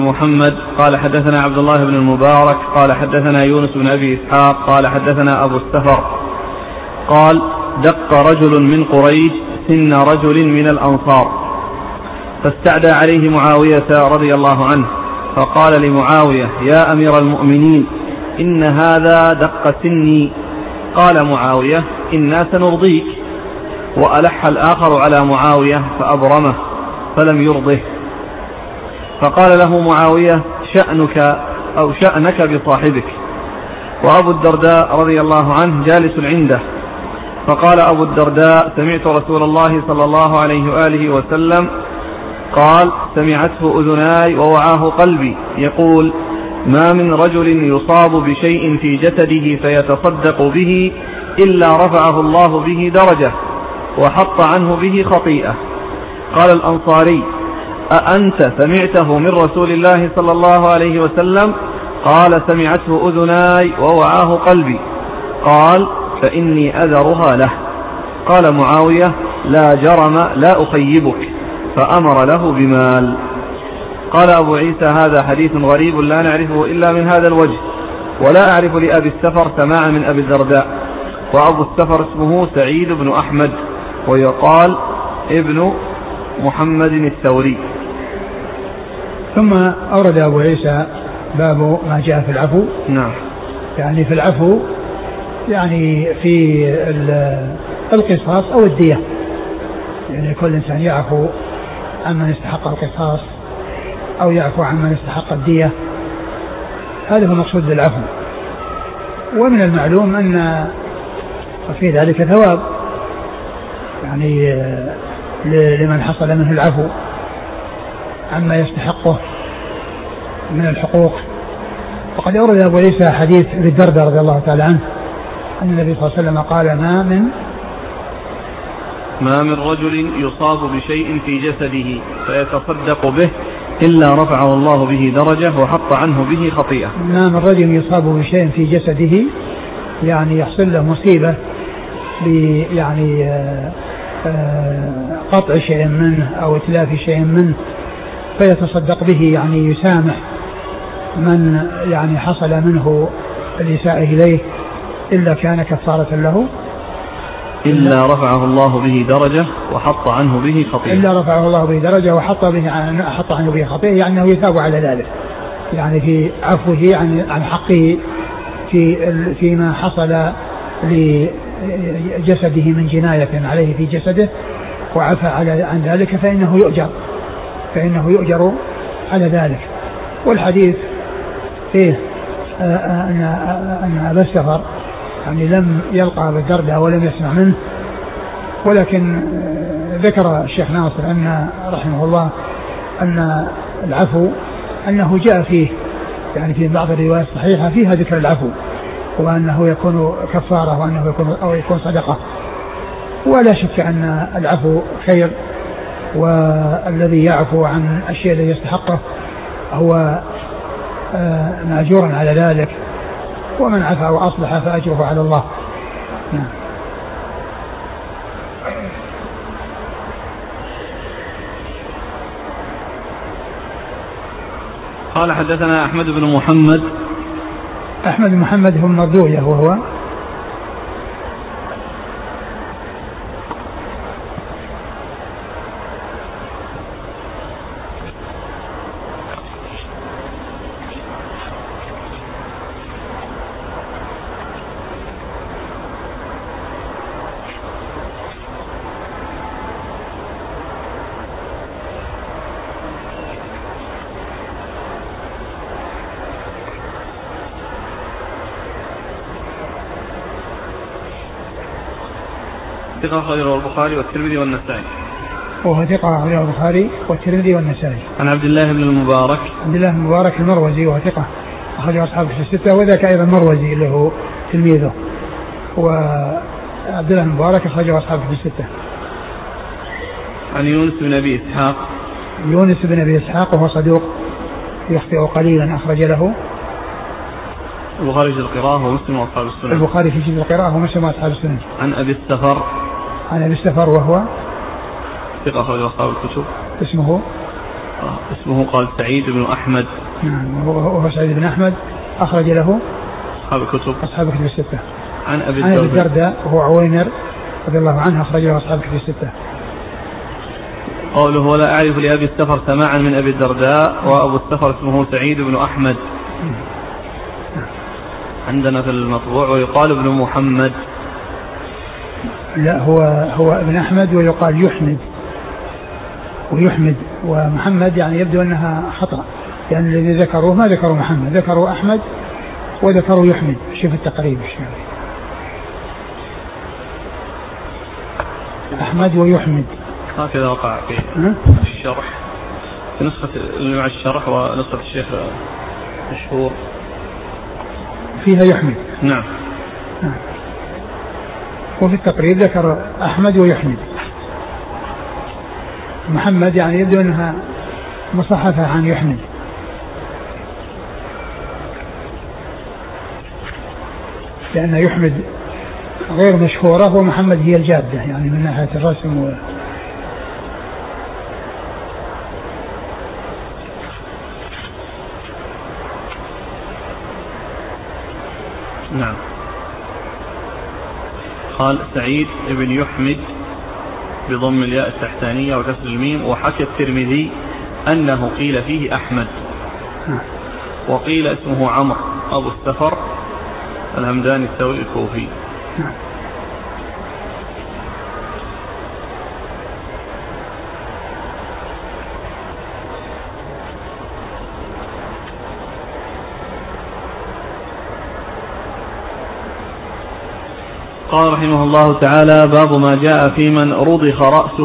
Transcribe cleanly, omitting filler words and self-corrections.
محمد قال حدثنا عبد الله بن المبارك قال حدثنا يونس بن أبي إسحاق قال حدثنا أبو السفر قال دق رجل من قريش سن رجل من الأنصار فاستعدى عليه معاوية رضي الله عنه فقال لمعاوية يا أمير المؤمنين إن هذا دق سني. قال معاوية إنا سنرضيك. وألح الآخر على معاوية فأبرمه فلم يرضه. فقال له معاوية شأنك بصاحبك. وأبو الدرداء رضي الله عنه جالس عنده فقال أبو الدرداء سمعت رسول الله صلى الله عليه وآله وسلم قال سمعته أذناي ووعاه قلبي يقول ما من رجل يصاب بشيء في جسده فيتصدق به إلا رفعه الله به درجة وحط عنه به خطيئة. قال الأنصاري أأنت سمعته من رسول الله صلى الله عليه وسلم؟ قال سمعته أذناي ووعاه قلبي. قال فإني أذرها له. قال معاوية لا جرم لا أخيبك فأمر له بمال. قال أبو عيسى هذا حديث غريب لا نعرفه إلا من هذا الوجه ولا أعرف لأبي السفر سماع من أبي الدرداء. وأبو السفر اسمه سعيد بن أحمد ويقال ابن محمد الثوري. ثم أورد أبو عيسى باب ما جاء في العفو. نعم. يعني في العفو يعني في القصاص أو الدية، يعني كل إنسان يعفو عمن يستحق القصاص أو يعفو عمن يستحق الدية، هذا هو المقصود بالعفو. ومن المعلوم أن في ذلك ثواب يعني لمن حصل منه العفو عما يستحقه من الحقوق. وقد أورد أبو عيسى حديث أبي الدرداء رضي الله تعالى عنه أن النبي صلى الله عليه وسلم قال ما من رجل يصاب بشيء في جسده فيتصدق به إلا رفعه الله به درجة وحط عنه به خطيئة. ما من رجل يصاب بشيء في جسده يعني يحصل له مصيبة يعني قطع شيء منه أو إتلاف شيء منه فيتصدق به، يعني يسامح من يعني حصل منه الإساءة إليه إلا كان كفارة له إلا رفعه الله به درجة وحط عنه به خطيئة. إلا رفعه الله به درجة وحط عنه به خطيئة، يعني أنه يثاب على ذلك، يعني في عفوه عن حقه فيما حصل لجسده من جناية عليه في جسده وعفى عن ذلك فإنه يؤجر على ذلك. والحديث فيه أن أبا السفر يعني لم يلقى أبا الدرداء ولم يسمع منه، ولكن ذكر الشيخ ناصر أن رحمه الله أن العفو أنه جاء فيه يعني في بعض الروايات الصحيحة فيها ذكر العفو وأنه يكون كفارة وأنه يكون صدقة. ولا شك أن العفو خير، والذي يعفو عن الشيء الذي يستحقه هو مأجور على ذلك، ومن عفا وأصلح فأجره على الله. نعم. قال حدثنا أحمد بن محمد. أحمد بن محمد هو المرضوية وهو ثقة أخرجه البخاري والترمذي والنسائي. وهو ثقة أخرجه البخاري والترمذي والنسائي. عن عبد الله بن المبارك. عبد الله بن المبارك المروزي وهو ثقة أخرجه أصحابه في الستة، وذاك أيضا المروزي اللي هو تلميذه، وعبد الله بن المبارك أخرجه أصحابه في الستة. عن يونس بن أبي إسحاق. يونس بن أبي إسحاق وهو صدوق يخطئ قليلا أخرج له البخاري في القراءة ومسلم وأصحاب السنن. البخاري في القراءة ومسلم وأصحاب السنن. عن أبي السفر. عن أبي السفر وهو ثقة أخرجه أصحاب الكتب. اسمه اسمه قال سعيد بن أحمد. نعم وهو سعيد بن أحمد أخرج له أصحاب الكتب الستة. عن أبي الدرداء وهو عويمر رضي الله عنه أخرج له أصحاب الكتب الستة. قوله ولا أعرف لأبي السفر سماعا من أبي الدرداء وأبو السفر اسمه سعيد بن أحمد عندنا في المطبوع ويقال ابن محمد. لا هو ابن أحمد ويقال يحمد ويحمد ومحمد يعني يبدو أنها خطأ يعني الذي ذكروه ما ذكروا محمد ذكروا أحمد وذكروا يحمد. شوف التقريب الشعري أحمد ويحمد هكذا وقع في الشرح في نسخة مع الشرح ونسخة الشيخ مشهور فيها يحمد. نعم. وفي التقريب ذكر أحمد ويحمد. محمد يعني يبدو أنها مصحفة عن يحمد. لأن يحمد غير مشهورة ومحمد هي الجادة يعني من ناحية الرسم نعم. قال سعيد بن يحمد بضم الياء التحتانية وكسر الميم. وحكى الترمذي أنه قيل فيه أحمد وقيل اسمه عمرو أبو السفر الهمداني الثوري الكوفي. قال رحمه الله تعالى باب ما جاء في من رضخ رأسه